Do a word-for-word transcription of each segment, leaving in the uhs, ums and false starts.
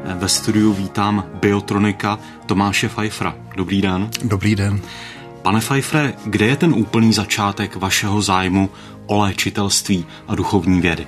Ve studiu vítám biotronika Tomáše Pfeiffera. Dobrý den. Dobrý den. Pane Pfeiffere, kde je ten úplný začátek vašeho zájmu o léčitelství a duchovní vědy?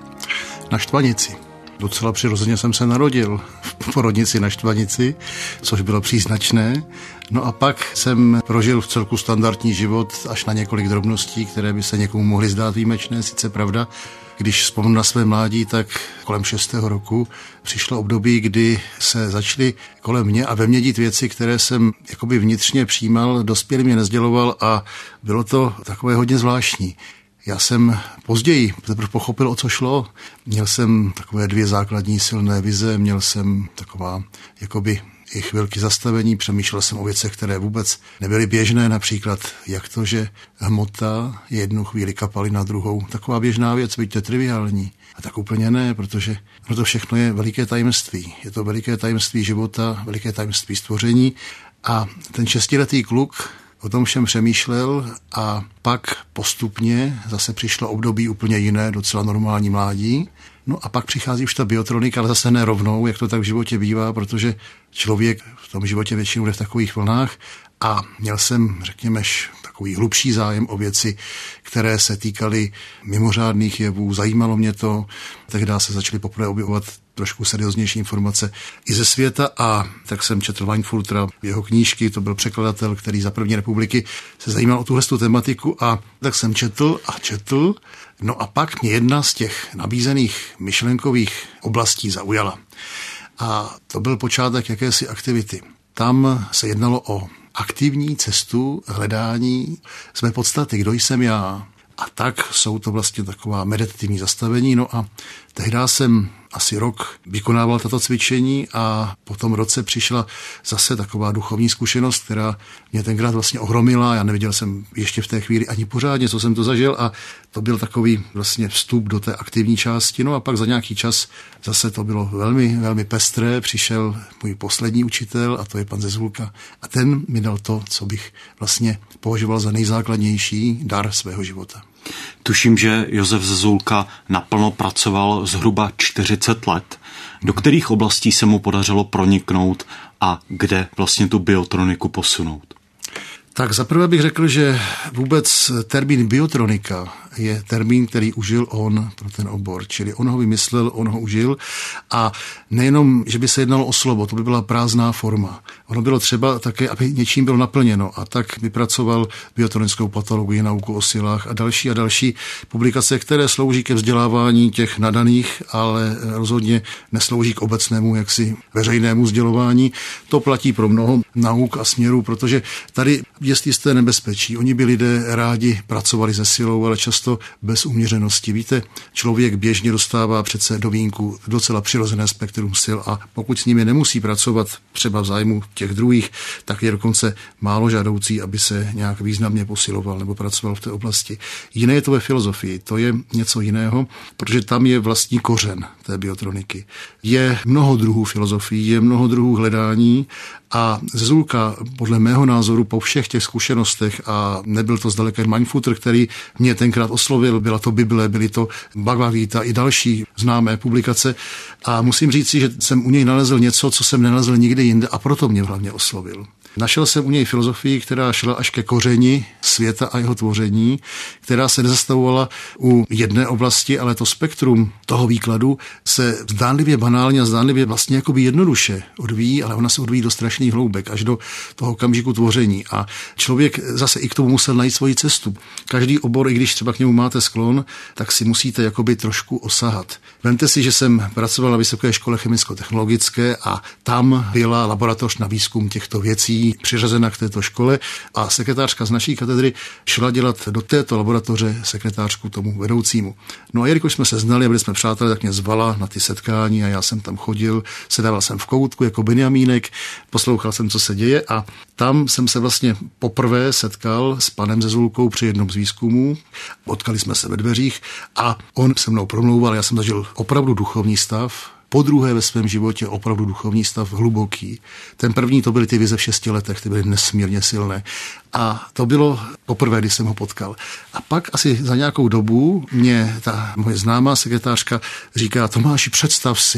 Na Štvanici. Docela přirozeně jsem se narodil v porodnici na Štvanici, což bylo příznačné. No a pak jsem prožil v celku standardní život až na několik drobností, které by se někomu mohly zdát výjimečné, sice pravda. Když vzpomenu na své mládí, tak kolem šestého roku přišlo období, kdy se začaly kolem mě a ve mně dít věci, které jsem jakoby vnitřně přijímal, dospělý mě nezděloval a bylo to takové hodně zvláštní. Já jsem později teprve pochopil, o co šlo. Měl jsem takové dvě základní silné vize, měl jsem taková jakoby i chvilky zastavení, přemýšlel jsem o věcech, které vůbec nebyly běžné, například jak to, že hmota je jednu chvíli kapaly na druhou. Taková běžná věc, byť to je triviální. A tak úplně ne, protože to všechno je veliké tajemství. Je to veliké tajemství života, veliké tajemství stvoření a ten šestiletý kluk o tom všem přemýšlel a pak postupně zase přišlo období úplně jiné, docela normální mládí. No a pak přichází už ta biotronika, ale zase ne rovnou, jak to tak v životě bývá, protože člověk v tom životě většinou jde v takových vlnách a měl jsem, řekněme, takový hlubší zájem o věci, které se týkaly mimořádných jevů, zajímalo mě to, tehdy se začaly poprvé objevovat trošku serióznější informace i ze světa a tak jsem četl Weinfurtera, jeho knížky, to byl překladatel, který za první republiky se zajímal o tuhle tematiku a tak jsem četl a četl, no a pak mě jedna z těch nabízených myšlenkových oblastí zaujala. A to byl počátek jakési aktivity. Tam se jednalo o aktivní cestu hledání své podstaty, kdo jsem já. A tak jsou to vlastně taková meditativní zastavení. No a tehdy jsem asi rok vykonával tato cvičení a po tom roce přišla zase taková duchovní zkušenost, která mě tenkrát vlastně ohromila. Já neviděl jsem ještě v té chvíli ani pořádně, co jsem to zažil a to byl takový vlastně vstup do té aktivní části. No a pak za nějaký čas zase to bylo velmi, velmi pestré. Přišel můj poslední učitel a to je pan Zezulka a ten mi dal to, co bych vlastně považoval za nejzákladnější dar svého života. Tuším, že Josef Zezulka naplno pracoval zhruba čtyřicet let. Do kterých oblastí se mu podařilo proniknout a kde vlastně tu biotroniku posunout? Tak zaprvé bych řekl, že vůbec termín biotronika je termín, který užil on pro ten obor, čili on ho vymyslel, on ho užil a nejenom, že by se jednalo o slovo, to by byla prázdná forma. Ono bylo třeba také, aby něčím bylo naplněno a tak vypracoval biotronickou patologii, nauku o silách a další a další publikace, které slouží ke vzdělávání těch nadaných, ale rozhodně neslouží k obecnému jaksi veřejnému sdělování. To platí pro mnoho nauk a směrů, protože tady je jisté nebezpečí. Oni by lidé rádi pracovali se silou, ale často bez uměřenosti. Víte, člověk běžně dostává přece do vínku docela přirozené spektrum sil a pokud s nimi nemusí pracovat třeba v zájmu těch druhých, tak je dokonce málo žádoucí, aby se nějak významně posiloval nebo pracoval v té oblasti. Jiné je to ve filozofii, to je něco jiného, protože tam je vlastní kořen té biotroniky. Je mnoho druhů filozofií, je mnoho druhů hledání a Zezulka podle mého názoru po všech těch zkušenostech a nebyl to zdaleka jen Weinfurter, který mě tenkrát oslovil, byla to Bible, byly to Bhagavad Gita i další známé publikace a musím říct si, že jsem u něj nalezl něco, co jsem nenalezl nikde jinde a proto mě hlavně oslovil. Našel jsem u něj filozofii, která šla až ke kořeni světa a jeho tvoření, která se nezastavovala u jedné oblasti, ale to spektrum toho výkladu se zdánlivě banálně a zdánlivě vlastně jakoby jednoduše odvíjí, ale ona se odvíjí do strašných hloubek, až do toho okamžiku tvoření. A člověk zase i k tomu musel najít svoji cestu. Každý obor, i když třeba k němu máte sklon, tak si musíte jakoby trošku osahat. Vemte si, že jsem pracoval na Vysoké škole chemicko-technologické a tam byla laboratoř na výzkum těchto věcí přiřazena k této škole a sekretářka z naší katedry šla dělat do této laboratoře sekretářku tomu vedoucímu. No a jelikož jsme se znali a byli jsme přátelé, tak mě zvala na ty setkání a já jsem tam chodil, sedával jsem v koutku jako Benjamínek, poslouchal jsem, co se děje a tam jsem se vlastně poprvé setkal s panem Zezulkou při jednom z výzkumů. Potkali jsme se ve dveřích a on se mnou promlouval, já jsem zažil opravdu duchovní stav, podruhé ve svém životě opravdu duchovní stav hluboký. Ten první to byly ty vize v šesti letech, ty byly nesmírně silné. A to bylo poprvé, když jsem ho potkal. A pak asi za nějakou dobu mě ta moje známá sekretářka říká: Tomáši, představ si,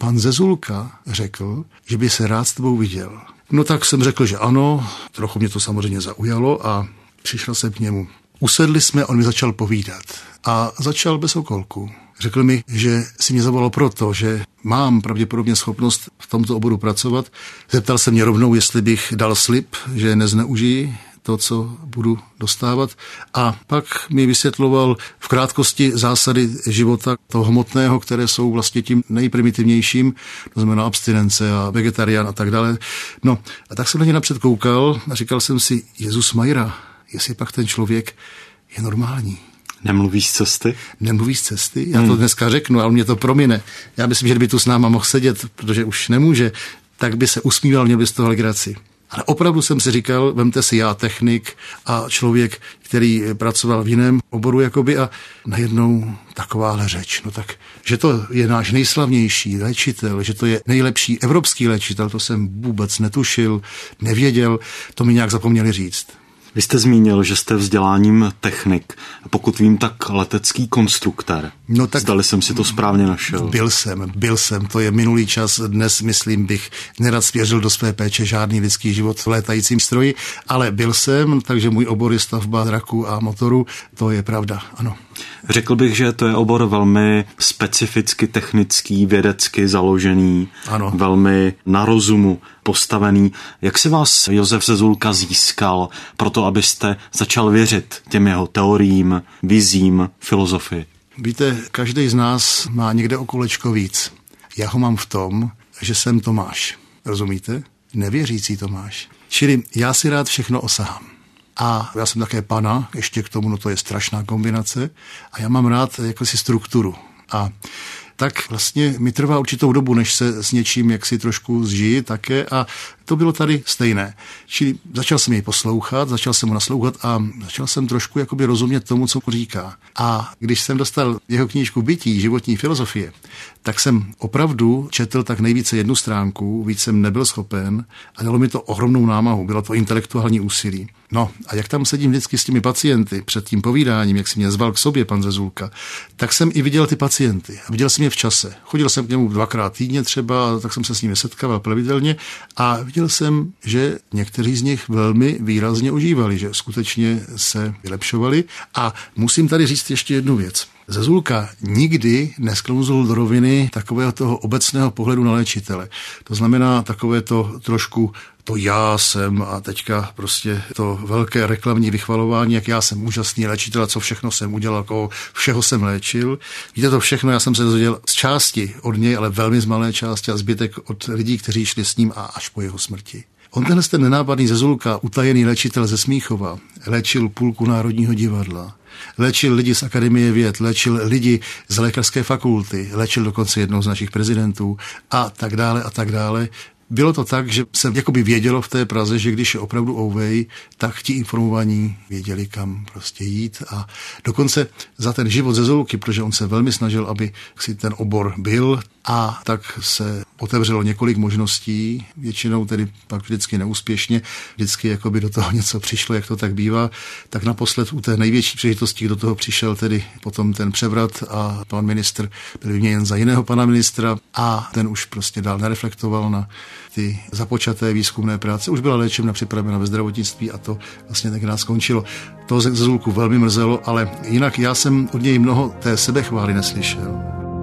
pan Zezulka řekl, že by se rád s tebou viděl. No tak jsem řekl, že ano, trochu mě to samozřejmě zaujalo a přišel jsem k němu. Usedli jsme, on mi začal povídat a začal bez okolku. Řekl mi, že si mě zavolal proto, že mám pravděpodobně schopnost v tomto oboru pracovat. Zeptal se mě rovnou, jestli bych dal slib, že nezneužiji to, co budu dostávat. A pak mi vysvětloval v krátkosti zásady života toho hmotného, které jsou vlastně tím nejprimitivnějším, to znamená abstinence a vegetarián a tak dále. No a tak jsem na ně napřed koukal a říkal jsem si, Jezus Majra, jestli pak ten člověk je normální. Nemluví z cesty? Nemluví z cesty, já to hmm. dneska řeknu, ale mě to promine. Já myslím, že kdyby tu s náma mohl sedět, protože už nemůže, tak by se usmíval, měl by z toho legraci. Ale opravdu jsem si říkal, vemte si já technik a člověk, který pracoval v jiném oboru jakoby a najednou takováhle řeč. No tak, že to je náš nejslavnější léčitel, že to je nejlepší evropský léčitel, to jsem vůbec netušil, nevěděl, to mi nějak zapomněli říct. Vy jste zmínil, že jste vzděláním technik. Pokud vím, tak letecký konstruktér. No tak zdali jsem si to správně našel. Byl jsem, byl jsem. To je minulý čas. Dnes, myslím, bych nerad svěřil do své péče žádný lidský život v létajícím stroji, ale byl jsem, takže můj obor je stavba draků a motorů. To je pravda, ano. Řekl bych, že to je obor velmi specificky technický, vědecky založený, ano. Velmi na rozumu postavený. Jak se vás Josef Zezulka získal proto, abyste začal věřit těm jeho teoriím, vizím, filozofii? Víte, každý z nás má někde o kolečko víc. Já ho mám v tom, že jsem Tomáš. Rozumíte? Nevěřící Tomáš. Čili já si rád všechno osahám. A já jsem také pana, ještě k tomu, no to je strašná kombinace. A já mám rád jakousi strukturu. A tak vlastně mi trvá určitou dobu, než se s něčím jaksi trošku zžiji také a to bylo tady stejné. Čili začal jsem jej poslouchat, začal jsem mu naslouchat a začal jsem trošku jakoby rozumět tomu, co říká. A když jsem dostal jeho knížku Bytí, životní filozofie, tak jsem opravdu četl tak nejvíce jednu stránku, víc jsem nebyl schopen a dalo mi to ohromnou námahu, bylo to intelektuální úsilí. No a jak tam sedím vždycky s těmi pacienty před tím povídáním, jak si mě zval k sobě pan Zezulka, tak jsem i viděl ty pacienty a viděl jsem je v čase. Chodil jsem k němu dvakrát týdně třeba, tak jsem se s nimi setkával pravidelně a viděl jsem, že někteří z nich velmi výrazně ožívali, že skutečně se vylepšovali. A musím tady říct ještě jednu věc. Zezulka nikdy nesklouzl do roviny takového toho obecného pohledu na léčitele. To znamená takové to trošku to já jsem a teďka prostě to velké reklamní vychvalování, jak já jsem úžasný léčitel a co všechno jsem udělal, koho všeho jsem léčil. Víte, to všechno já jsem se dozvěděl z části od něj, ale velmi z malé části a zbytek od lidí, kteří šli s ním a až po jeho smrti. On tenhle ten nenápadný Zezulka, utajený léčitel ze Smíchova, léčil půlku Národního divadla. Léčil lidi z Akademie věd, léčil lidi z lékařské fakulty, léčil dokonce jednou z našich prezidentů a tak dále a tak dále. Bylo to tak, že se jakoby vědělo v té Praze, že když je opravdu ouvej, tak ti informovaní věděli, kam prostě jít a dokonce za ten život Zezulky, protože on se velmi snažil, aby si ten obor byl a tak se otevřelo několik možností, většinou tedy pak vždycky neúspěšně, vždycky jakoby do toho něco přišlo, jak to tak bývá, tak naposled u té největší příležitosti, do toho přišel tedy potom ten převrat a pan ministr byl vyměněn za jiného pana ministra a ten už prostě dál nereflektoval na ty započaté výzkumné práce. Už byla léčebna připravena ve zdravotnictví a to vlastně tenkrát skončilo. To Zezulku velmi mrzelo, ale jinak já jsem od něj mnoho té sebechvály neslyšel.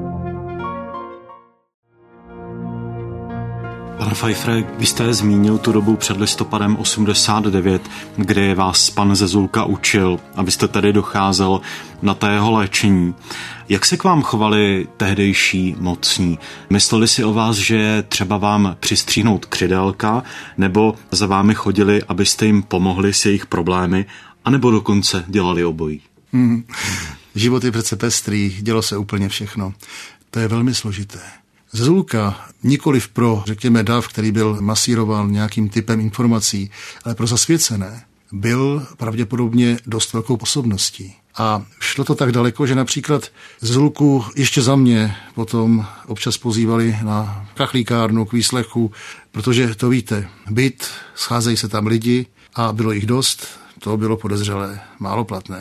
Pane Pfeiffere, vy jste zmínil tu dobu před listopadem osmdesát devět, kdy vás pan Zezulka učil, abyste tedy docházel na té jeho léčení. Jak se k vám chovali tehdejší mocní? Mysleli si o vás, že je třeba vám přistříhnout křidélka, nebo za vámi chodili, abyste jim pomohli s jejich problémy, anebo dokonce dělali obojí? Hmm. Život je přece pestrý, dělo se úplně všechno. To je velmi složité. Zezulka nikoliv pro, řekněme, dav, který byl masírován nějakým typem informací, ale pro zasvěcené, byl pravděpodobně dost velkou osobností. A šlo to tak daleko, že například Zezulku ještě za mě potom občas pozývali na kachlíkárnu k výslechu, protože to víte, byt, scházejí se tam lidi a bylo jich dost, to bylo podezřelé, málo platné.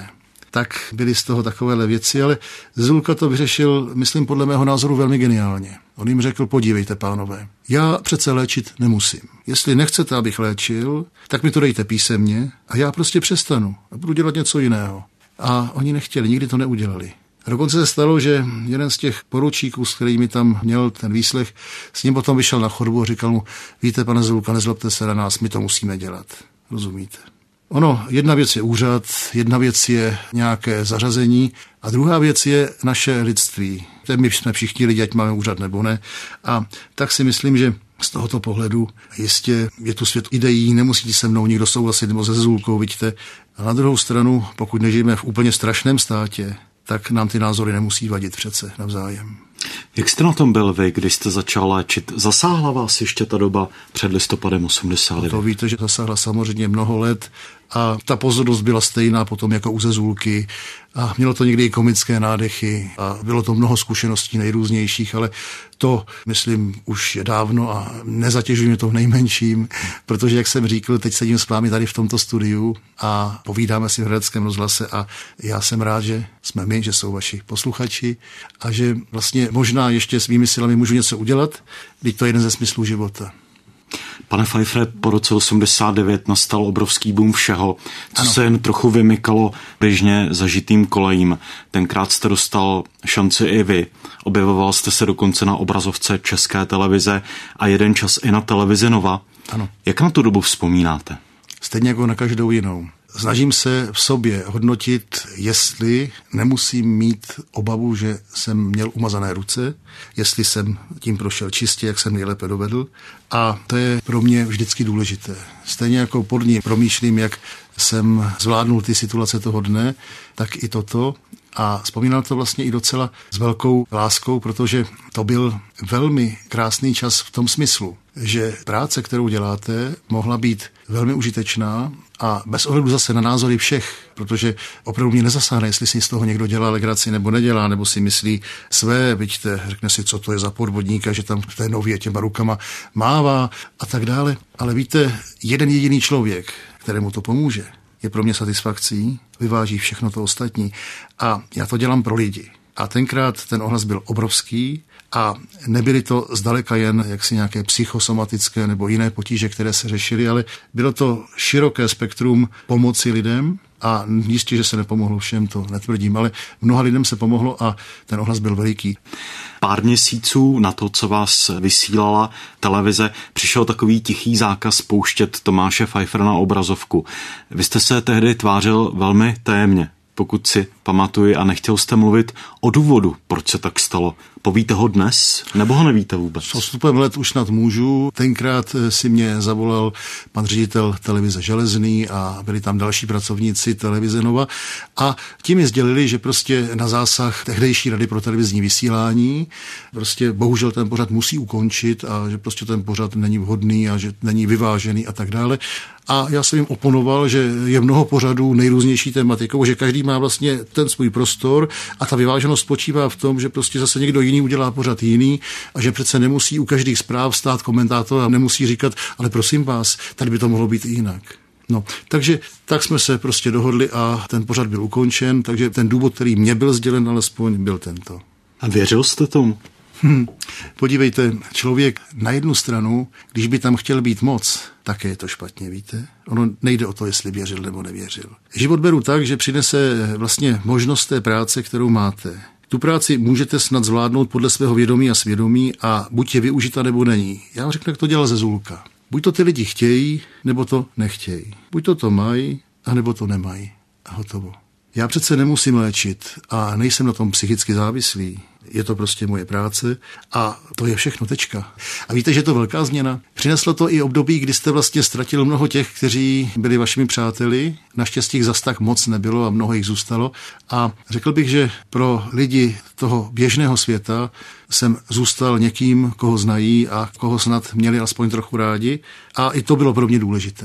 tak byly z toho takovéhle věci, ale Zezulka to vyřešil, myslím, podle mého názoru velmi geniálně. On jim řekl, podívejte, pánové, já přece léčit nemusím. Jestli nechcete, abych léčil, tak mi to dejte písemně a já prostě přestanu a budu dělat něco jiného. A oni nechtěli, nikdy to neudělali. A dokonce se stalo, že jeden z těch poručíků, s kterými tam měl ten výslech, s ním potom vyšel na chodbu a říkal mu, víte, pane Zezulka, nezlobte se na nás, my to musíme dělat. Rozumíte? Ono, jedna věc je úřad, jedna věc je nějaké zařazení a druhá věc je naše lidství. My jsme všichni lidi, ať máme úřad nebo ne. A tak si myslím, že z tohoto pohledu jistě je tu svět ideí, nemusíte se mnou nikdo souhlasit nebo se Zezulkou, vidíte. A na druhou stranu, pokud nežijeme v úplně strašném státě, tak nám ty názory nemusí vadit přece navzájem. Jak jste na tom byl vy, když jste začal léčit? Zasáhla vás ještě ta doba před listopadem osmdesát devět? To víte, že zasáhla samozřejmě mnoho let a ta pozornost byla stejná potom jako u Zezulky a mělo to někdy i komické nádechy a bylo to mnoho zkušeností nejrůznějších, ale to, myslím, už je dávno a nezatěžuji mě to v nejmenším, protože, jak jsem říkal, teď sedím s vámi tady v tomto studiu a povídáme si v Hradeckém rozhlase a já jsem rád, že jsme my, že jsou vaši posluchači a že vlastně možná ještě svými silami můžu něco udělat, když to je jeden ze smyslů života. Pane Pfeiffere, po roce osmdesát devět nastal obrovský boom všeho, co ano. se jen trochu vymykalo běžně zažitým kolejím. Tenkrát jste dostal šanci i vy. Objevoval jste se dokonce na obrazovce České televize a jeden čas i na televizi Nova. Ano. Jak na tu dobu vzpomínáte? Stejně jako na každou jinou. Snažím se v sobě hodnotit, jestli nemusím mít obavu, že jsem měl umazané ruce, jestli jsem tím prošel čistě, jak jsem nejlépe dovedl. A to je pro mě vždycky důležité. Stejně jako pod ní promýšlím, jak jsem zvládnul ty situace toho dne, tak i toto. A vzpomínal to vlastně i docela s velkou láskou, protože to byl velmi krásný čas v tom smyslu, že práce, kterou děláte, mohla být velmi užitečná a bez ohledu zase na názory všech, protože opravdu mě nezasáhne, jestli si z toho někdo dělá legraci nebo nedělá, nebo si myslí své, vidíte, řekne si, co to je za podvodníka, že tam v té Nově těma rukama mává a tak dále. Ale víte, jeden jediný člověk, kterému to pomůže, je pro mě satisfakcí, vyváží všechno to ostatní a já to dělám pro lidi. A tenkrát ten ohlas byl obrovský a nebyly to zdaleka jen jaksi nějaké psychosomatické nebo jiné potíže, které se řešily, ale bylo to široké spektrum pomoci lidem a jistě, že se nepomohlo všem, to netvrdím, ale mnoha lidem se pomohlo a ten ohlas byl veliký. Pár měsíců na to, co vás vysílala televize, přišel takový tichý zákaz pouštět Tomáše Pfeiffera na obrazovku. Vy jste se tehdy tvářil velmi tajemně, pokud si pamatuji, a nechtěl jste mluvit o důvodu, proč se tak stalo. Povíte ho dnes, nebo ho nevíte vůbec? S odstupem let už snad můžu. Tenkrát si mě zavolal pan ředitel televize Železný a byli tam další pracovníci televize Nova a ti mi sdělili, že prostě na zásah tehdejší rady pro televizní vysílání prostě bohužel ten pořad musí ukončit a že prostě ten pořad není vhodný a že není vyvážený a tak dále. A já jsem jim oponoval, že je mnoho pořadů nejrůznější tematikou, že každý má vlastně ten svůj prostor a ta vyváženost spočívá v tom, že prostě zase někdo jiný udělá pořad jiný a že přece nemusí u každých zpráv stát komentátor a nemusí říkat, ale prosím vás, tady by to mohlo být i jinak. No, takže tak jsme se prostě dohodli a ten pořad byl ukončen, takže ten důvod, který mě byl sdělen, alespoň byl tento. A věřil jste tomu? Hm, podívejte, člověk na jednu stranu, když by tam chtěl být moc, také je to špatně, víte? Ono nejde o to, jestli věřil nebo nevěřil. Život beru tak, že přinese vlastně možnost té práce, kterou máte. Tu práci můžete snad zvládnout podle svého vědomí a svědomí a buď je využita, nebo není. Já vám řeknu, jak to dělal Zezulka. Buď to ty lidi chtějí, nebo to nechtějí. Buď to to mají, anebo to nemají. A hotovo. Já přece nemusím léčit a nejsem na tom psychicky závislý. Je to prostě moje práce a to je všechno, tečka. A víte, že je to velká změna. Přineslo to i období, kdy jste vlastně ztratil mnoho těch, kteří byli vašimi přáteli. Naštěstí jich zas tak moc nebylo a mnoho jich zůstalo. A řekl bych, že pro lidi toho běžného světa jsem zůstal někým, koho znají a koho snad měli aspoň trochu rádi. A i to bylo pro mě důležité.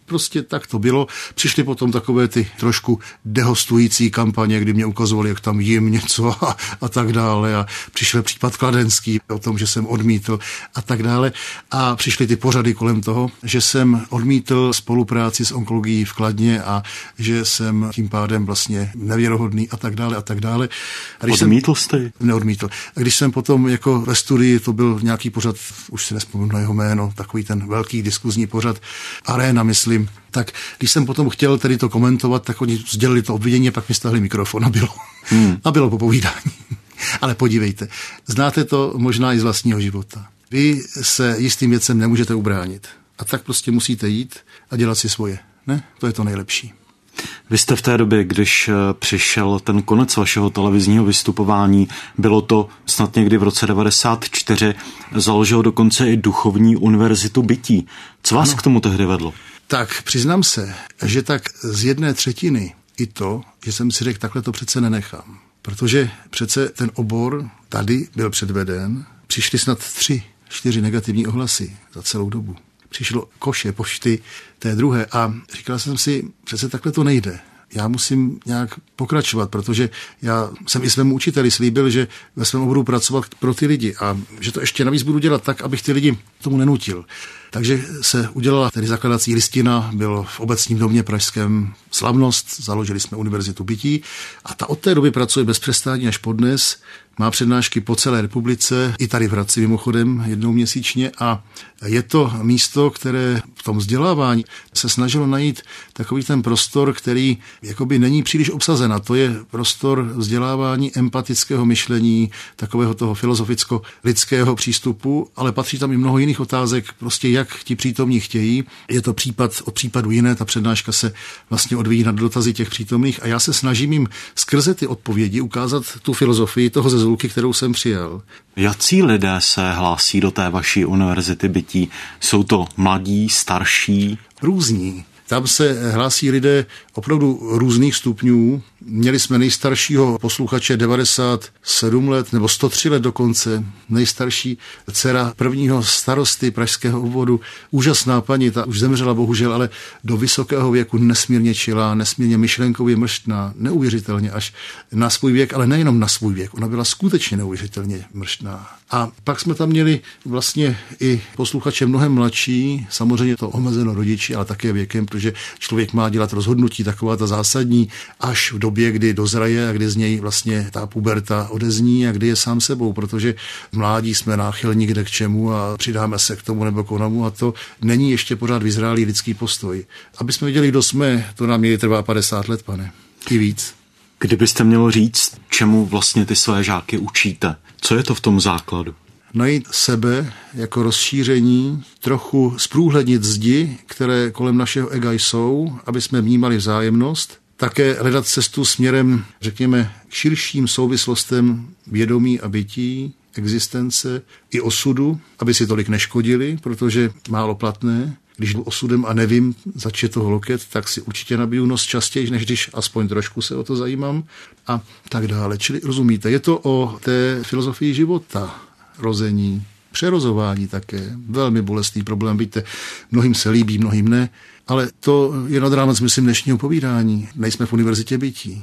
prostě tak to bylo. Přišly potom takové ty trošku dehostující kampaně, kdy mě ukazovali, jak tam jim něco a, a tak dále. A přišel případ Kladenský o tom, že jsem odmítl a tak dále. A přišly ty pořady kolem toho, že jsem odmítl spolupráci s onkologií v Kladně a že jsem tím pádem vlastně nevěrohodný a tak dále a tak dále. A když Odmítl jsem, jste? Neodmítl. A když jsem potom jako ve studii, to byl nějaký pořad, už si nespomínám na jeho jméno, takový ten velký diskuzní pořad, Arena, myslím, tak když jsem potom chtěl tedy to komentovat, tak oni sdělili to obvinění a pak mi stáhli mikrofon a bylo, hmm. a bylo po povídání. Ale podívejte, znáte to možná i z vlastního života. Vy se jistým věcem nemůžete ubránit. A tak prostě musíte jít a dělat si svoje. Ne? To je to nejlepší. Vy jste v té době, když přišel ten konec vašeho televizního vystupování, bylo to snad někdy v roce devadesát čtyři, založil dokonce i duchovní univerzitu bytí. Co vás ano. k tomu tehdy vedlo? Tak přiznám se, že tak z jedné třetiny i to, že jsem si řekl, takhle to přece nenechám. Protože přece ten obor tady byl předveden, přišly snad tři, čtyři negativní ohlasy za celou dobu. Přišlo koše pošty té druhé a říkal jsem si, přece takhle to nejde. Já musím nějak pokračovat, protože já jsem i svému učiteli slíbil, že ve svém oboru pracovat pro ty lidi a že to ještě navíc budu dělat tak, abych ty lidi tomu nenutil. Takže se udělala tedy zakladací listina, bylo v obecním domě pražském slavnost, založili jsme univerzitu bytí a ta od té doby pracuje bez přestání až podnes, má přednášky po celé republice, i tady v Hradci mimochodem jednou měsíčně a je to místo, které v tom vzdělávání se snažilo najít takový ten prostor, který jakoby není příliš obsazen a to je prostor vzdělávání empatického myšlení, takového toho filozoficko-lidského přístupu, ale patří tam i mnoho jiných otázek, prostě jak ti přítomní chtějí. Je to případ od případu jiné, ta přednáška se vlastně odvíjí na dotazy těch přítomných a já se snažím jim skrze ty odpovědi ukázat tu filozofii toho Zezulky, kterou jsem přijal. Jací lidé se hlásí do té vaší univerzity bytí? Jsou to mladí, starší? Různí. Tam se hlásí lidé opravdu různých stupňů. Měli jsme nejstaršího posluchače devadesát sedm let, nebo sto tři let dokonce. Nejstarší dcera prvního starosty pražského obvodu. Úžasná paní, ta už zemřela bohužel, ale do vysokého věku nesmírně čilá, nesmírně myšlenkově mrštná, neuvěřitelně až na svůj věk, ale nejenom na svůj věk. Ona byla skutečně neuvěřitelně mrštná. A pak jsme tam měli vlastně i posluchače mnohem mladší, samozřejmě to omezeno rodiči, ale také věkem, protože člověk má dělat rozhodnutí taková ta zásadní až v době, kdy dozraje a kdy z něj vlastně ta puberta odezní a kdy je sám sebou, protože v mládí jsme náchylní kde k čemu a přidáme se k tomu nebo k onomu a to není ještě pořád vyzrálý lidský postoj. Aby jsme viděli, kdo jsme, to nám měli trvá padesát let, pane. I víc. Kdybyste měl říct, čemu vlastně ty své žáky učíte? Co je to v tom základu? Najít sebe jako rozšíření, trochu zprůhlednit zdi, které kolem našeho ega jsou, aby jsme vnímali vzájemnost, také hledat cestu směrem, řekněme, k širším souvislostem vědomí a bytí, existence i osudu, aby si tolik neškodili, protože málo platné. Když jdu osudem a nevím, zač je toho loket, tak si určitě nabiju nos častěji, než když aspoň trošku se o to zajímám a tak dále. Čili rozumíte, je to o té filozofii života, rození, přerozování také. Velmi bolestný problém, víte, mnohým se líbí, mnohým ne, ale to je nad rámec, myslím, dnešního povídání. Nejsme v univerzitě bytí.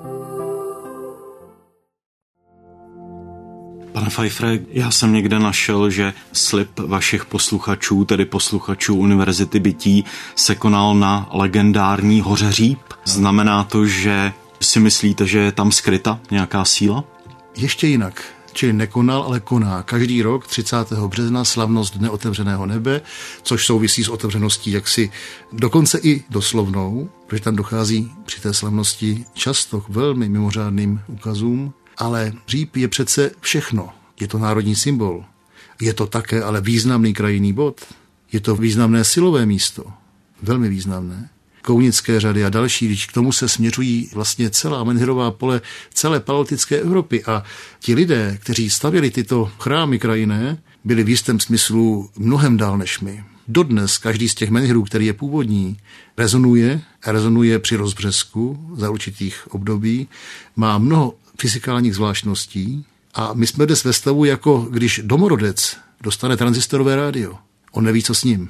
Pane Pfeiffere, já jsem někde našel, že slib vašich posluchačů, tedy posluchačů univerzity bytí, se konal na legendární hoře Říp. Znamená to, že si myslíte, že je tam skryta nějaká síla? Ještě jinak. Čili nekonal, ale koná. Každý rok třicátého března slavnost Dne otevřeného nebe, což souvisí s otevřeností jaksi dokonce i doslovnou, protože tam dochází při té slavnosti často k velmi mimořádným ukazům, ale Říp je přece všechno. Je to národní symbol. Je to také ale významný krajinný bod. Je to významné silové místo. Velmi významné. Kounické řady a další, když k tomu se směřují vlastně celá menhirová pole celé paleolitické Evropy a ti lidé, kteří stavěli tyto chrámy krajinné, byli v jistém smyslu mnohem dál než my. Dodnes každý z těch menhirů, který je původní, rezonuje a rezonuje při rozbřesku za určitých období, má mnoho fyzikálních zvláštností a my jsme dnes ve stavu, jako když domorodec dostane tranzistorové rádio. On neví, co s ním.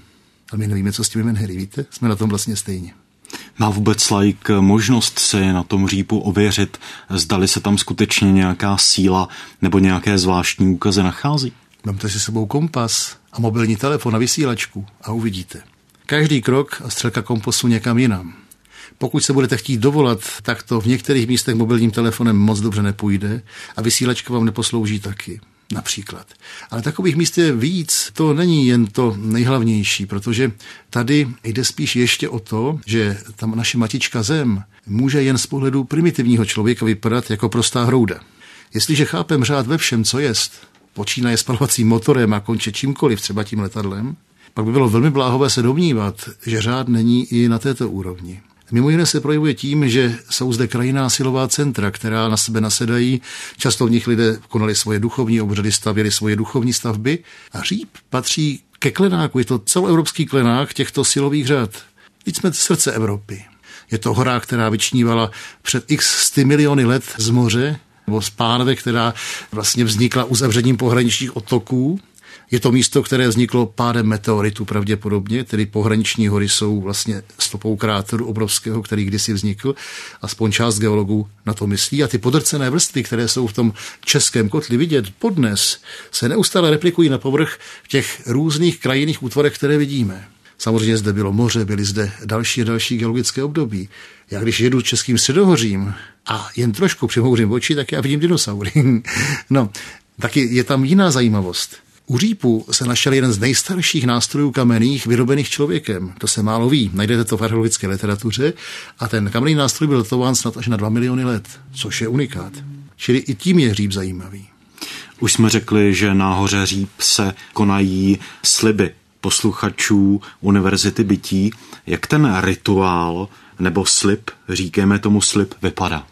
ale my nevíme, co s těmi menhery, víte? Jsme na tom vlastně stejně. Má vůbec laik možnost si na tom řípu ověřit, zdali se tam skutečně nějaká síla nebo nějaké zvláštní úkazy nachází? Máte si sebou kompas a mobilní telefon a vysílačku a uvidíte. Každý krok a střelka kompasu někam jinam. Pokud se budete chtít dovolat, tak to v některých místech mobilním telefonem moc dobře nepůjde a vysílačka vám neposlouží taky. Například. Ale takových míst je víc, to není jen to nejhlavnější, protože tady jde spíš ještě o to, že tam naše matička Zem může jen z pohledu primitivního člověka vypadat jako prostá hrouda. Jestliže chápem řád ve všem, co jest, počínaje spalovacím motorem a konče čímkoliv, třeba tím letadlem, pak by bylo velmi bláhové se domnívat, že řád není i na této úrovni. Mimo jiné se projevuje tím, že jsou zde krajinná silová centra, která na sebe nasedají. Často v nich lidé konali svoje duchovní obřady, stavěli svoje duchovní stavby. A říp patří ke klenáku. Je to celoevropský klenák těchto silových řad. Teď jsme srdce Evropy. Je to hora, která vyčnívala před x sty miliony let z moře, nebo z pánve, která vlastně vznikla uzavřením pohraničních odtoků. Je to místo, které vzniklo pádem meteoritu pravděpodobně, tedy pohraniční hory jsou vlastně stopou kráteru obrovského, který kdysi vznikl. Aspoň část geologů na to myslí. A ty podrcené vrstvy, které jsou v tom českém kotli vidět podnes, se neustále replikují na povrch v těch různých krajinných útvarech, které vidíme. Samozřejmě zde bylo moře, byly zde další a další geologické období. Já když jedu českým středohořím a jen trošku přimhouřím oči, tak já vidím dinosaury. No, taky je tam jiná zajímavost. U řípu se našel jeden z nejstarších nástrojů kamenných vyrobených člověkem. To se málo ví, najdete to v archeologické literatuře a ten kamenný nástroj byl datován snad až na dva miliony let, což je unikát. Čili i tím je říp zajímavý. Už jsme řekli, že na hoře Říp se konají sliby posluchačů Univerzity bytí. Jak ten rituál nebo slib, říkáme tomu slib, vypadá?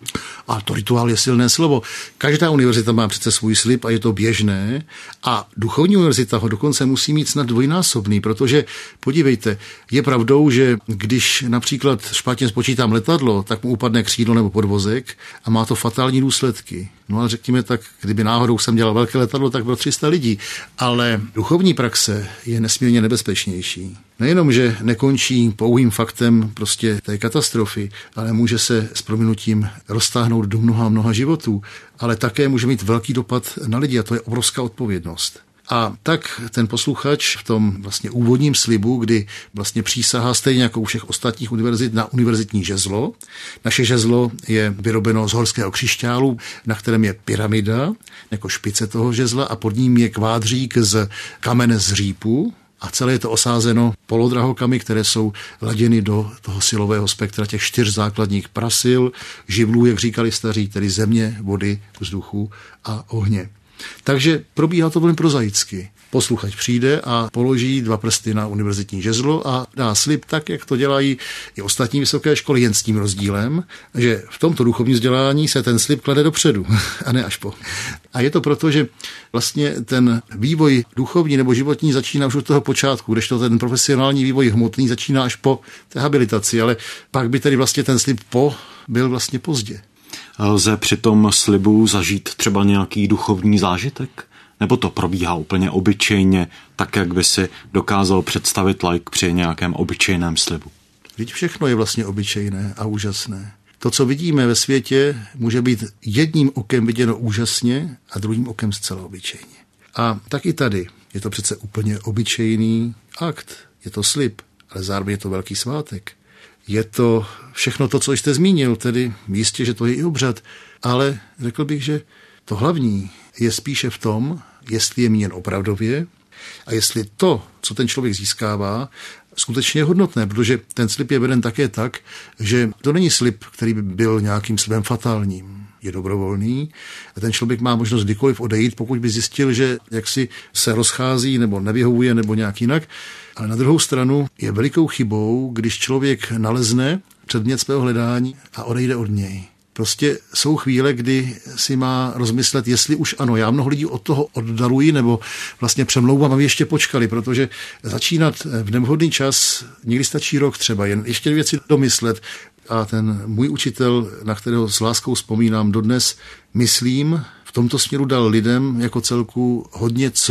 A to rituál je silné slovo. Každá univerzita má přece svůj slib a je to běžné. A duchovní univerzita ho dokonce musí mít snad dvojnásobný, protože podívejte, je pravdou, že když například špatně spočítám letadlo, tak mu upadne křídlo nebo podvozek a má to fatální důsledky. No ale řekněme tak, kdyby náhodou jsem dělal velké letadlo, tak bylo tři sta lidí. Ale duchovní praxe je nesmírně nebezpečnější. Nejenom, že nekončí pouhým faktem prostě té katastrofy, ale může se s prominutím roztáhnout do mnoha mnoha životů, ale také může mít velký dopad na lidi a to je obrovská odpovědnost. A tak ten posluchač v tom vlastně úvodním slibu, kdy vlastně přísahá stejně jako u všech ostatních univerzit na univerzitní žezlo. Naše žezlo je vyrobeno z horského křišťálu, na kterém je pyramida, jako špice toho žezla a pod ním je kvádřík z kamene z řípu. A celé je to osázeno polodrahokamy, které jsou laděny do toho silového spektra těch čtyř základních prasil, živlů, jak říkali staří, tedy země, vody, vzduchu a ohně. Takže probíhá to velmi prozaicky. Posluchač přijde a položí dva prsty na univerzitní žezlo a dá slib tak, jak to dělají i ostatní vysoké školy, jen s tím rozdílem, že v tomto duchovním vzdělání se ten slib klade dopředu a ne až po. A je to proto, že vlastně ten vývoj duchovní nebo životní začíná už od toho počátku, kdežto ten profesionální vývoj hmotný začíná až po té habilitaci, ale pak by tedy vlastně ten slib po byl vlastně pozdě. Lze při tom slibu zažít třeba nějaký duchovní zážitek? Nebo to probíhá úplně obyčejně, tak jak by si dokázal představit laik při nějakém obyčejném slibu? Vždyť všechno je vlastně obyčejné a úžasné. To, co vidíme ve světě, může být jedním okem viděno úžasně a druhým okem zcela obyčejně. A tak i tady je to přece úplně obyčejný akt. Je to slib, ale zároveň je to velký svátek. Je to všechno to, co jste zmínil, tedy jistě, že to je i obřad, ale řekl bych, že to hlavní je spíše v tom, jestli je míněn opravdově a jestli to, co ten člověk získává, skutečně je hodnotné, protože ten slib je veden také tak, že to není slib, který by byl nějakým slibem fatálním. Je dobrovolný a ten člověk má možnost kdykoliv odejít, pokud by zjistil, že jaksi se rozchází nebo nevyhovuje nebo nějak jinak. Ale na druhou stranu je velikou chybou, když člověk nalezne předmět svého hledání a odejde od něj. Prostě jsou chvíle, kdy si má rozmyslet, jestli už ano, já mnoho lidí od toho oddaluji nebo vlastně přemlouvám, aby ještě počkali, protože začínat v nevhodný čas, někdy stačí rok třeba, jen ještě věci domyslet. A ten můj učitel, na kterého s láskou vzpomínám dodnes, myslím, v tomto směru dal lidem jako celku hodně co k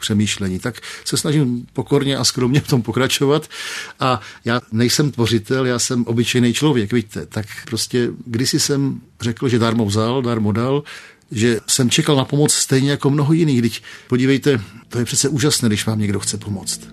přemýšlení. Tak se snažím pokorně a skromně v tom pokračovat a já nejsem tvořitel, já jsem obyčejný člověk, víte, tak prostě kdysi jsem řekl, že darmo vzal, darmo dal, že jsem čekal na pomoc stejně jako mnoho jiných. Teď podívejte, to je přece úžasné, když vám někdo chce pomoct.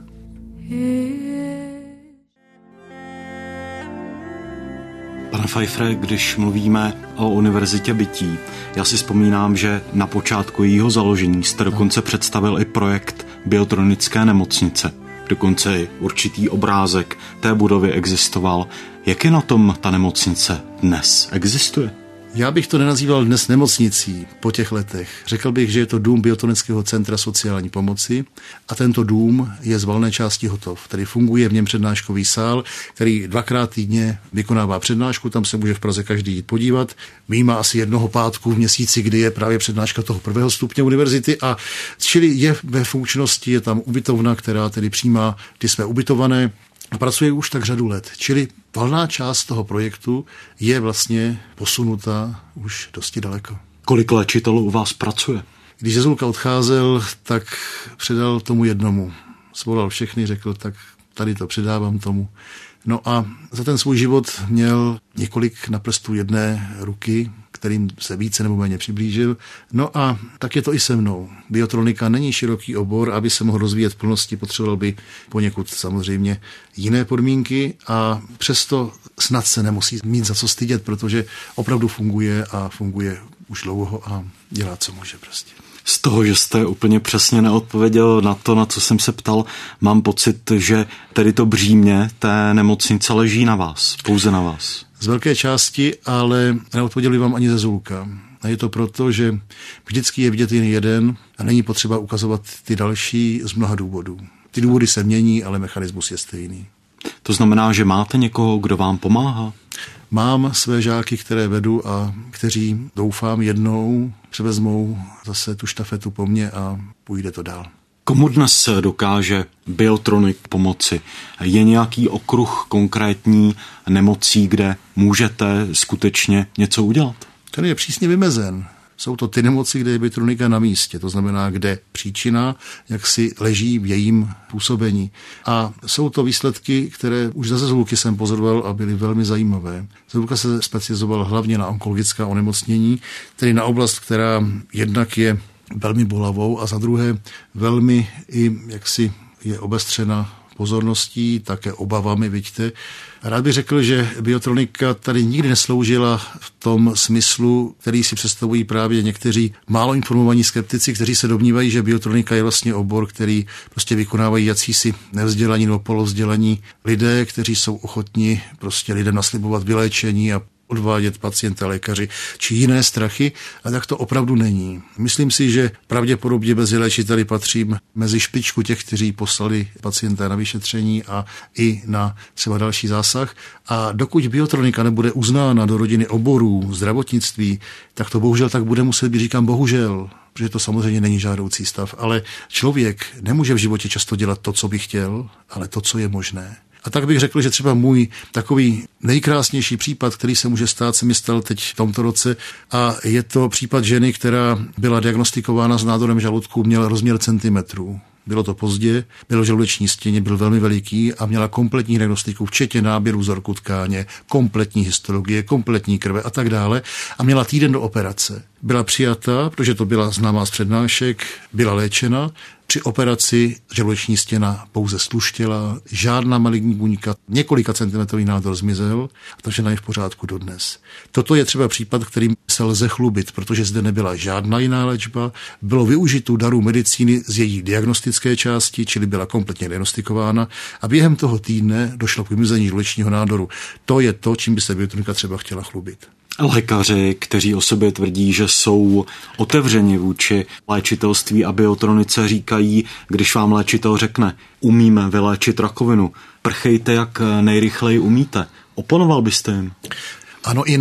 Pane Pfeiffere, když mluvíme o univerzitě bytí, já si vzpomínám, že na počátku jejího založení jste dokonce představil i projekt biotronické nemocnice. Dokonce i určitý obrázek té budovy existoval. Jak je na tom ta nemocnice dnes? Existuje? Já bych to nenazýval dnes nemocnicí po těch letech. Řekl bych, že je to dům Biotronického centra sociální pomoci a tento dům je z valné části hotov. Tady funguje v něm přednáškový sál, který dvakrát týdně vykonává přednášku, tam se může v Praze každý jít podívat. Výjima asi jednoho pátku v měsíci, kdy je právě přednáška toho prvého stupně univerzity a čili je ve funkčnosti, je tam ubytovna, která tedy přijímá ty své ubytované. A pracuje už tak řadu let. Čili valná část toho projektu je vlastně posunuta už dosti daleko. Kolik léčitelů u vás pracuje? Když Zezulka odcházel, tak předal tomu jednomu. Svolal všechny, řekl, tak tady to předávám tomu. No a za ten svůj život měl několik na prstu jedné ruky, kterým se více nebo méně přiblížil. No a tak je to i se mnou. Biotronika není široký obor, aby se mohl rozvíjet v plnosti, potřeboval by poněkud samozřejmě jiné podmínky a přesto snad se nemusí mít za co stydět, protože opravdu funguje a funguje už dlouho a dělá, co může prostě. Z toho, že jste úplně přesně neodpověděl na to, na co jsem se ptal, mám pocit, že tedy to břímě té nemocnice leží na vás, pouze na vás. Z velké části, ale neodpověděli vám ani Zezulka. A je to proto, že vždycky je vidět jen jeden a není potřeba ukazovat ty další z mnoha důvodů. Ty důvody se mění, ale mechanismus je stejný. To znamená, že máte někoho, kdo vám pomáhá? Mám své žáky, které vedu a kteří, doufám, jednou převezmou zase tu štafetu po mně a půjde to dál. Komu dnes dokáže Biotronik pomoci? Je nějaký okruh konkrétní nemocí, kde můžete skutečně něco udělat? Ten je přísně vymezen. Jsou to ty nemoci, kde je Biotronika na místě, to znamená, kde příčina jaksi leží v jejím působení. A jsou to výsledky, které už za Zezulky jsem pozoroval a byly velmi zajímavé. Zezulka se specializovala hlavně na onkologická onemocnění, tedy na oblast, která jednak je velmi bolavou a za druhé velmi i jaksi je obestřena pozorností, také obavami, vidíte. Rád bych řekl, že biotronika tady nikdy nesloužila v tom smyslu, který si představují právě někteří málo informovaní skeptici, kteří se domnívají, že biotronika je vlastně obor, který prostě vykonávají jacísi nevzdělaní nebo polovzdělaní lidé, kteří jsou ochotni prostě lidem naslibovat vyléčení a odvádět pacienta, lékaři či jiné strachy, a tak to opravdu není. Myslím si, že pravděpodobně mezi léčiteli patřím mezi špičku těch, kteří poslali pacienta na vyšetření a i na třeba další zásah. A dokud biotronika nebude uznána do rodiny oborů zdravotnictví, tak to bohužel tak bude muset být, říkám bohužel, protože to samozřejmě není žádoucí stav, ale člověk nemůže v životě často dělat to, co by chtěl, ale to, co je možné. A tak bych řekl, že třeba můj takový nejkrásnější případ, který se může stát, se mi stal teď v tomto roce, a je to případ ženy, která byla diagnostikována s nádorem žaludku, měla rozměr centimetrů. Bylo to pozdě, bylo v žaludeční stěně, byl velmi veliký a měla kompletní diagnostiku, včetně náběru vzorku tkáně, kompletní histologie, kompletní krve a tak dále. A měla týden do operace. Byla přijata, protože to byla známá z přednášek, byla léčena. Při operaci žaludeční stěna pouze sluštěla, žádná maligní buňka, několika centimetrový nádor zmizel, takže je v pořádku dodnes. Toto je třeba případ, kterým se lze chlubit, protože zde nebyla žádná jiná léčba, bylo využito darů medicíny z její diagnostické části, čili byla kompletně diagnostikována, a během toho týdne došlo k vymizení žaludečního nádoru. To je to, čím by se biotronika třeba chtěla chlubit. Lékaři, kteří o sobě tvrdí, že jsou otevřeni vůči léčitelství a biotronice, říkají, když vám léčitel řekne, umíme vyléčit rakovinu, prchejte jak nejrychleji umíte. Oponoval byste jim? Ano i ne.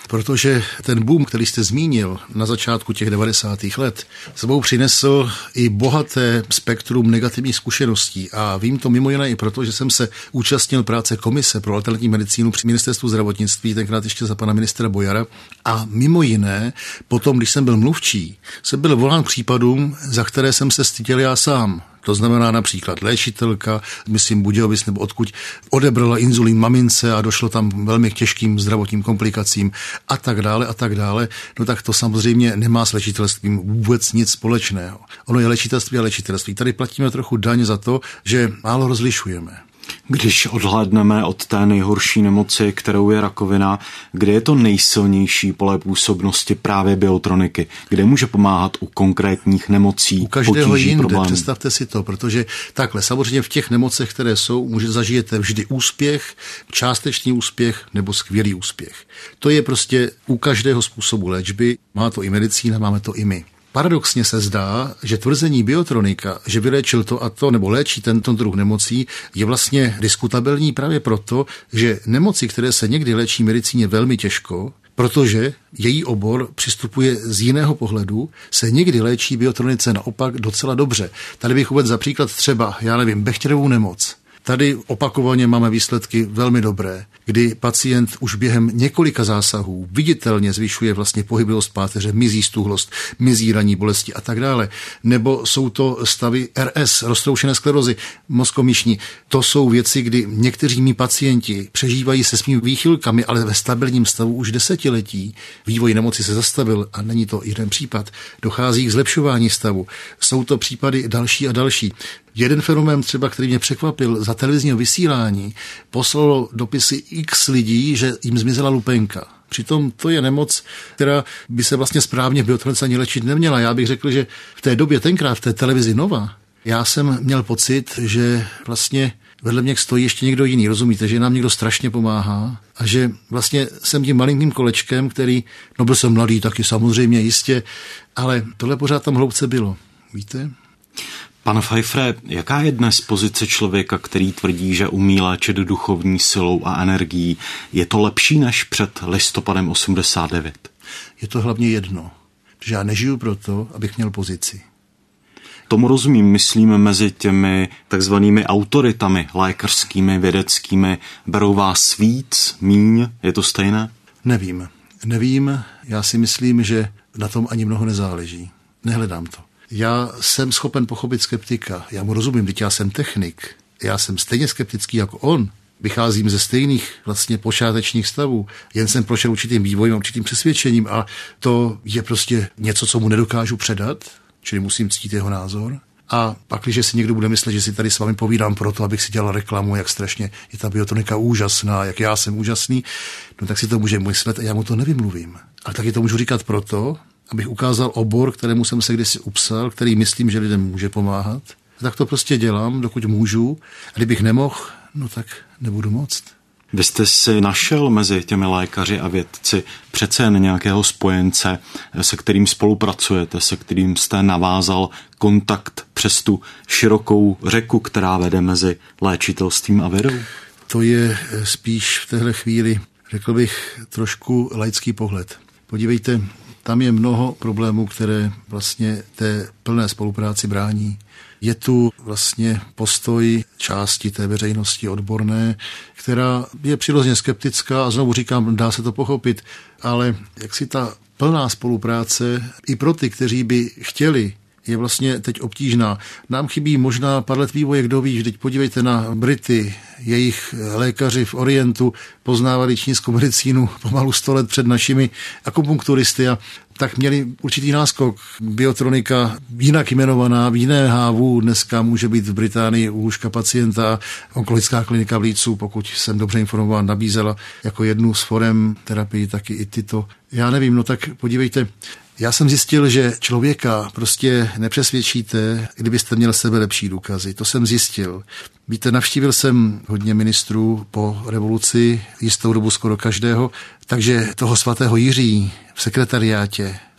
protože ten boom, který jste zmínil na začátku těch devadesátých let, sebou přinesl i bohaté spektrum negativních zkušeností a vím to mimo jiné i proto, že jsem se účastnil práce komise pro alternativní medicínu při ministerstvu zdravotnictví, tenkrát ještě za pana ministra Bojara, a mimo jiné potom, když jsem byl mluvčí, jsem byl volán případům, za které jsem se styděl já sám. To znamená například léčitelka, myslím Budějovic nebo odkud, odebrala inzulín mamince a došlo tam velmi k těžkým zdravotním komplikacím a tak dále a tak dále. No tak to samozřejmě nemá s léčitelstvím vůbec nic společného. Ono je léčitelství a léčitelství. Tady platíme trochu daň za to, že málo rozlišujeme. Když odhlédneme od té nejhorší nemoci, kterou je rakovina, kde je to nejsilnější pole působnosti právě biotroniky? Kde může pomáhat u konkrétních nemocí, u každého potíží, jinde, problémů? Představte si to, protože takhle, samozřejmě v těch nemocech, které jsou, může zažijete vždy úspěch, částečný úspěch nebo skvělý úspěch. To je prostě u každého způsobu léčby, má to i medicína, máme to i my. Paradoxně se zdá, že tvrzení biotronika, že vyléčil to a to nebo léčí tento druh nemocí, je vlastně diskutabilní právě proto, že nemoci, které se někdy léčí medicíně velmi těžko, protože její obor přistupuje z jiného pohledu, se někdy léčí biotronice naopak docela dobře. Tady bych uvedl za příklad třeba, já nevím, Bechterovou nemoc. Tady opakovaně máme výsledky velmi dobré, kdy pacient už během několika zásahů viditelně zvyšuje vlastně pohyblivost páteře, mizí stuhlost, mizí ranní bolesti a tak dále. Nebo jsou to stavy R S, roztroušené sklerózy mozkomyšní. To jsou věci, kdy někteří mí pacienti přežívají se svými výchylkami, ale ve stabilním stavu už desetiletí. Vývoj nemoci se zastavil a není to jeden případ. Dochází k zlepšování stavu. Jsou to případy další a další. Jeden fenomén třeba, který mě překvapil za televizního vysílání, poslalo dopisy x lidí, že jim zmizela lupenka. Přitom to je nemoc, která by se vlastně správně v biotronice ani léčit neměla. Já bych řekl, že v té době, tenkrát v té televizi Nova, já jsem měl pocit, že vlastně vedle mě stojí ještě někdo jiný, rozumíte, že nám někdo strašně pomáhá a že vlastně jsem tím malinkým kolečkem, který, no byl jsem mladý taky samozřejmě jistě, ale tohle pořád tam hloubce bylo, víte? Pane Pfeiffere, jaká je dnes pozice člověka, který tvrdí, že umí léčit duchovní silou a energií? Je to lepší než před listopadem osmdesát devět? Je to hlavně jedno, že já nežiju proto, abych měl pozici. Tomu rozumím, myslím mezi těmi takzvanými autoritami lékařskými, vědeckými. Berou vás víc, míň? Je to stejné? Nevím. Nevím, já si myslím, že na tom ani mnoho nezáleží. Nehledám to. Já jsem schopen pochopit skeptika. Já mu rozumím, teď já jsem technik. Já jsem stejně skeptický jako on. Vycházím ze stejných vlastně počátečních stavů. Jen jsem prošel určitým vývojem, určitým přesvědčením a to je prostě něco, co mu nedokážu předat, čili musím ctít jeho názor. A pak, když si někdo bude myslet, že si tady s vámi povídám proto, abych si dělal reklamu, jak strašně je ta biotronika úžasná, jak já jsem úžasný, no tak si to může myslet a já mu to nevymluvím. Ale taky to můžu říkat proto, abych ukázal obor, kterému jsem se kdysi upsal, který myslím, že lidem může pomáhat. A tak to prostě dělám, dokud můžu. A kdybych nemohl, no tak nebudu moct. Vy jste si našel mezi těmi lékaři a vědci přece jen nějakého spojence, se kterým spolupracujete, se kterým jste navázal kontakt přes tu širokou řeku, která vede mezi léčitelstvím a vědou? To je spíš v téhle chvíli, řekl bych, trošku laický pohled. Podívejte, tam je mnoho problémů, které vlastně té plné spolupráci brání. Je tu vlastně postoj části té veřejnosti odborné, která je přirozeně skeptická a znovu říkám, dá se to pochopit, ale jak si ta plná spolupráce i pro ty, kteří by chtěli, je vlastně teď obtížná. Nám chybí možná pár let vývoje, kdo ví, teď podívejte na Brity, jejich lékaři v Orientu poznávali čínskou medicínu pomalu sto let před našimi akupunkturisty a tak měli určitý náskok. Biotronika jinak jmenovaná v jiné hávu dneska může být v Británii u lůžka pacienta. Onkologická klinika v Leedsu, pokud jsem dobře informován, nabízela jako jednu z forem terapii taky i tyto. Já nevím, no tak podívejte, já jsem zjistil, že člověka prostě nepřesvědčíte, kdybyste měl sebe lepší důkazy. To jsem zjistil. Víte, navštívil jsem hodně ministrů po revoluci, jistou dobu skoro každého, takže toho svatého Jiří v sekretariátě,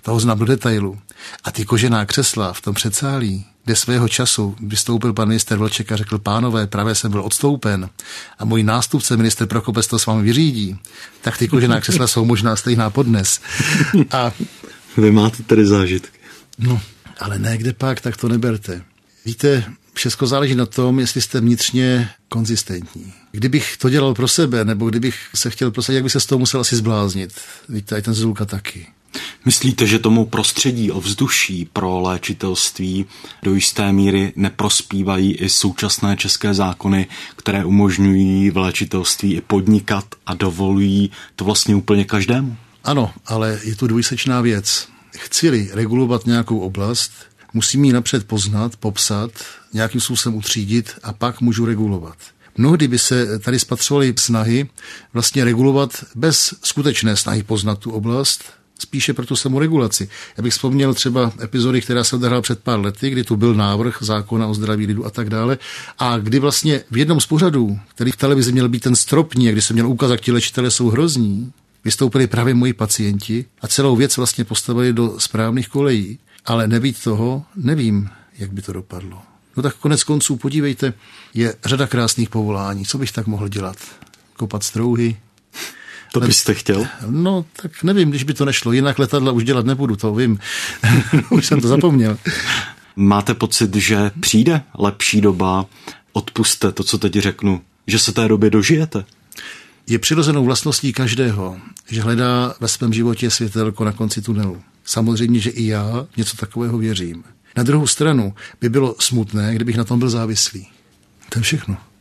toho znám do detailu. A ty kožená křesla v tom předsálí, kde svého času vystoupil pan minister Vlček a řekl, pánové, právě jsem byl odstoupen a můj nástupce, minister Prokopec, to s vámi vyřídí, tak ty kožená křesla jsou možná stejná podnes. A vy máte tedy zážitky. No, ale ne, kde pak, tak to neberte. Víte, všechno záleží na tom, jestli jste vnitřně konzistentní. Kdybych to dělal pro sebe, nebo kdybych se chtěl prosadit, jak bych se z toho musel asi zbláznit. Víte, i ten Zezulka taky. Myslíte, že tomu prostředí, ovzduší pro léčitelství do jisté míry neprospívají i současné české zákony, které umožňují v léčitelství i podnikat a dovolují to vlastně úplně každému? Ano, ale je to dvojsečná věc. Chci-li regulovat nějakou oblast, musím ji napřed poznat, popsat, nějakým způsobem utřídit a pak můžu regulovat. Mnohdy by se tady spatřovaly snahy vlastně regulovat bez skutečné snahy poznat tu oblast, spíše pro tu samoregulaci. Já bych vzpomněl třeba epizody, která se odehrála před pár lety, kdy tu byl návrh zákona o zdraví lidu a tak dále, a kdy vlastně v jednom z pořadů, který v televizi měl být ten stropní, kdy se měl ukázat, že ti léčitelé jsou hrozní, vystoupili právě moji pacienti a celou věc vlastně postavili do správných kolejí. Ale nebýt toho, nevím, jak by to dopadlo. No tak konec konců, podívejte, je řada krásných povolání. Co bych tak mohl dělat? Kopat strouhy? To byste chtěl? No, tak nevím, když by to nešlo. Jinak letadla už dělat nebudu, to vím. Už jsem to zapomněl. Máte pocit, že přijde lepší doba? Odpusťte to, co teď řeknu. Že se té době dožijete? Je přirozenou vlastností každého, že hledá ve svém životě světelko na konci tunelu. Samozřejmě, že i já něco takového věřím. Na druhou stranu by bylo smutné, kdybych na tom byl závislý. To je všechno.